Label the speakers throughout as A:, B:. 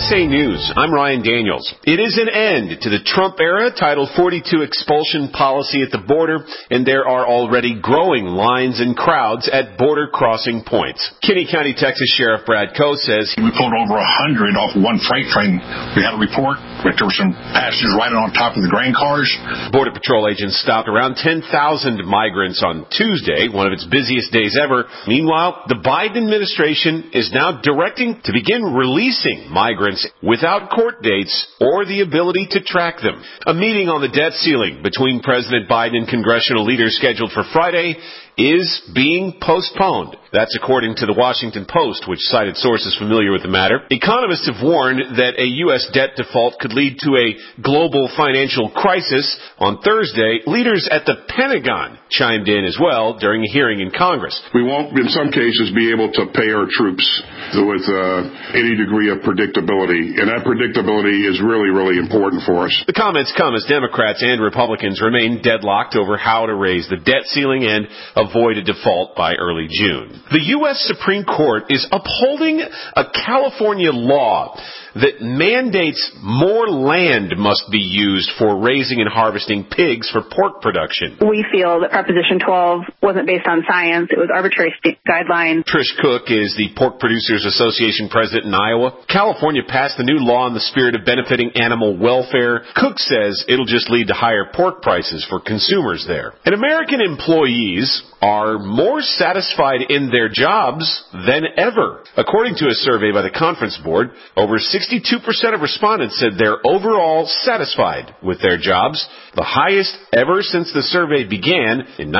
A: USA News, I'm Ryan Daniels. It is an end to the Trump era Title 42 expulsion policy at the border, and there are already growing lines and crowds at border crossing points. Kinney County, Texas Sheriff Brad Coe says,
B: "We pulled over 100 off one freight train. We had a report that there were some passengers right on top of the grain cars."
A: Border Patrol agents stopped around 10,000 migrants on Tuesday, one of its busiest days ever. Meanwhile, the Biden administration is now directing to begin releasing migrants without court dates or the ability to track them. A meeting on the debt ceiling between President Biden and congressional leaders scheduled for Friday is being postponed. That's according to the Washington Post, which cited sources familiar with the matter. Economists have warned that a U.S. debt default could lead to a global financial crisis. On Thursday, leaders at the Pentagon chimed in as well during a hearing in Congress.
C: We won't, in some cases, be able to pay our troops with any degree of predictability, and that predictability is really, really important for us.
A: The comments come as Democrats and Republicans remain deadlocked over how to raise the debt ceiling and avoid a default by early June. The U.S. Supreme Court is upholding a California law that mandates more land must be used for raising and harvesting pigs for pork production.
D: We feel that Proposition 12 wasn't based on science. It was arbitrary state guidelines.
A: Trish Cook is the Pork Producers Association president in Iowa. California passed the new law in the spirit of benefiting animal welfare. Cook says it'll just lead to higher pork prices for consumers there. And American employees are more satisfied in their jobs than ever. According to a survey by the Conference Board, over 62% of respondents said they're overall satisfied with their jobs, the highest ever since the survey began in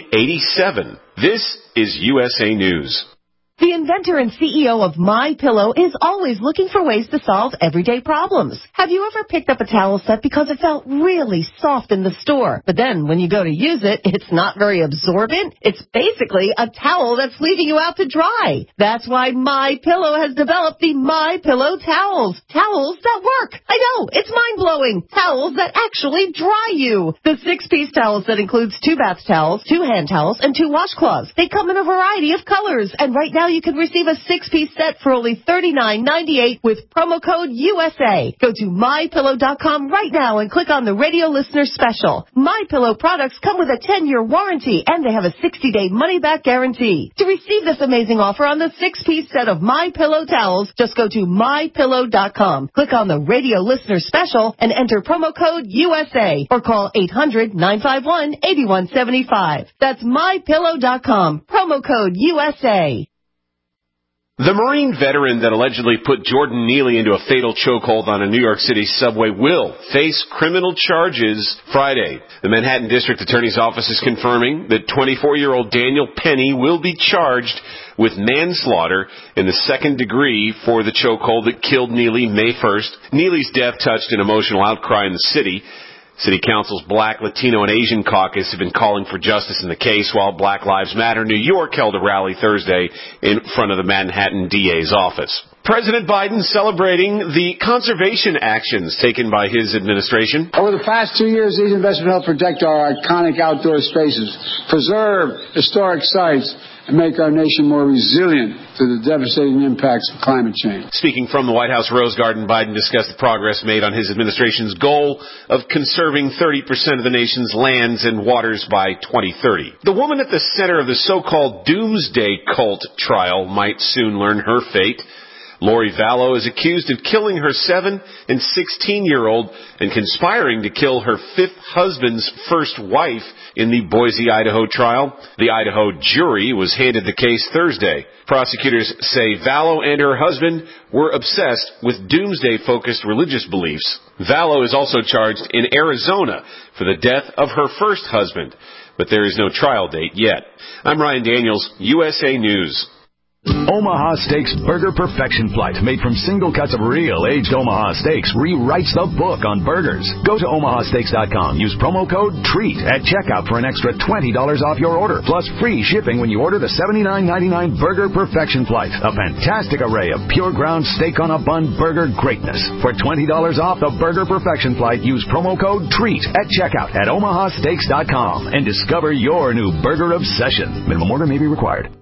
A: 1987. This is USA News.
E: The inventor and CEO of MyPillow is always looking for ways to solve everyday problems. Have you ever picked up a towel set because it felt really soft in the store, but then when you go to use it, it's not very absorbent? It's basically a towel that's leaving you out to dry. That's why MyPillow has developed the MyPillow towels. Towels that work. I know, it's mind-blowing. Towels that actually dry you. The 6-piece towel set includes 2 bath towels, 2 hand towels, and 2 washcloths. They come in a variety of colors, and right now you can receive a 6-piece set for only $39.98 with promo code USA. Go to MyPillow.com right now and click on the radio listener special. MyPillow products come with a 10-year warranty, and they have a 60-day money-back guarantee. To receive this amazing offer on the 6-piece set of MyPillow towels, just go to MyPillow.com. Click on the radio listener special and enter promo code USA or call 800-951-8175. That's MyPillow.com. Promo code USA.
A: The Marine veteran that allegedly put Jordan Neely into a fatal chokehold on a New York City subway will face criminal charges Friday. The Manhattan District Attorney's Office is confirming that 24-year-old Daniel Penny will be charged with manslaughter in the second degree for the chokehold that killed Neely May 1st. Neely's death touched an emotional outcry in the city. City Council's Black, Latino, and Asian caucus have been calling for justice in the case, while Black Lives Matter New York held a rally Thursday in front of the Manhattan DA's office. President Biden celebrating the conservation actions taken by his administration.
F: Over the past 2 years, these investments help protect our iconic outdoor spaces, preserve historic sites, and make our nation more resilient to the devastating impacts of climate change.
A: Speaking from the White House Rose Garden, Biden discussed the progress made on his administration's goal of conserving 30% of the nation's lands and waters by 2030. The woman at the center of the so-called doomsday cult trial might soon learn her fate. Lori Vallow is accused of killing her 7- and 16-year-old and conspiring to kill her 5th husband's first wife in the Boise, Idaho trial. The Idaho jury was handed the case Thursday. Prosecutors say Vallow and her husband were obsessed with doomsday-focused religious beliefs. Vallow is also charged in Arizona for the death of her first husband, but there is no trial date yet. I'm Ryan Daniels, USA News.
G: Omaha Steaks Burger Perfection Flight, made from single cuts of real aged Omaha steaks, rewrites the book on burgers. Go to omahasteaks.com. Use promo code TREAT at checkout for an extra $20 off your order, plus free shipping when you order the $79.99 Burger Perfection Flight. A fantastic array of pure ground steak on a bun burger greatness. For $20 off the Burger Perfection Flight, use promo code TREAT at checkout at omahasteaks.com and discover your new burger obsession. Minimum order may be required.